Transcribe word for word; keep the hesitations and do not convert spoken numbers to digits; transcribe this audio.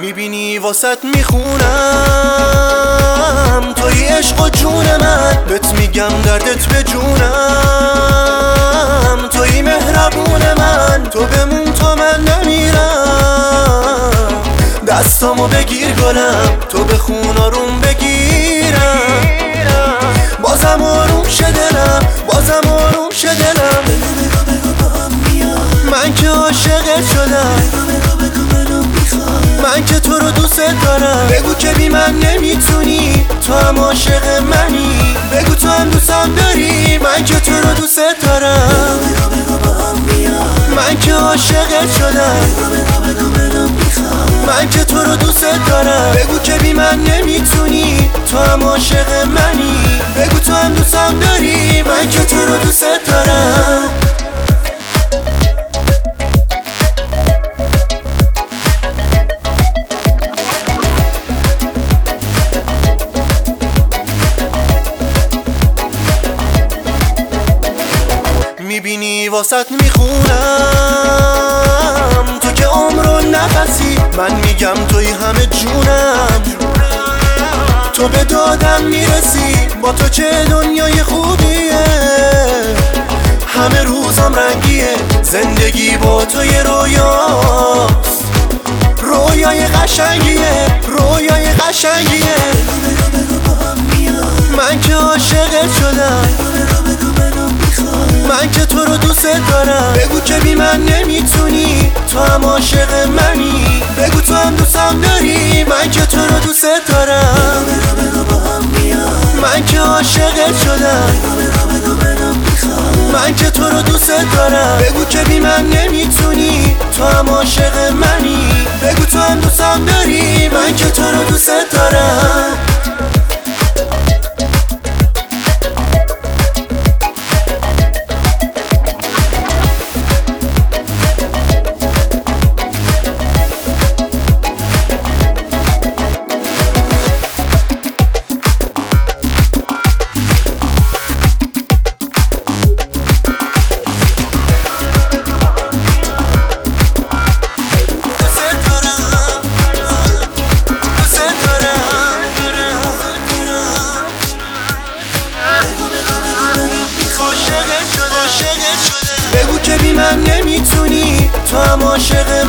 میبینی واسط میخونم توی عشق و جون من، بهت میگم دردت به جونم، توی مهربون من، تو بمون تا من نمیرم. دستامو بگیر گلم، تو بخون آروم بگیرم، بازم آروم شه دلم، بازم آروم شه دلم. من که عاشقت شدم، من که تو رو دوست دارم. بگو که بی من نمیتونی، تو هم عاشق منی. بگو تو هم دوستم داری، من که تو رو دوست دارم. من که عاشقت شدم، من که تو رو دوست دارم. بگو که بی من نمیتونی، تو هم عاشق منی. بگو تو هم دوستم داری، من که تو رو دوست دارم. میبینی واسط میخونم تو که عمر و نفسی، من میگم توی همه جونم. تو به دادم میرسی، با تو چه دنیای خوبیه. همه روزم رنگیه، زندگی با تو یه رویاست، رویای قشنگیه، رویای قشنگیه. من که عاشقت شدم، من که تو رو دوست دارم. بگو که بی من نمیتونی، تو هم عاشق منی. بگو تو هم دوستم داری، من که تو رو دوست دارم. من که عاشقت شدم، من که تو رو دوست دارم. بگو که بی من نمیتونی، تو هم عاشق منی. بگو تو هم دوستم داری، من که تو رو دوست دارم. بگو که بی من نمیتونی، تو هم عاشق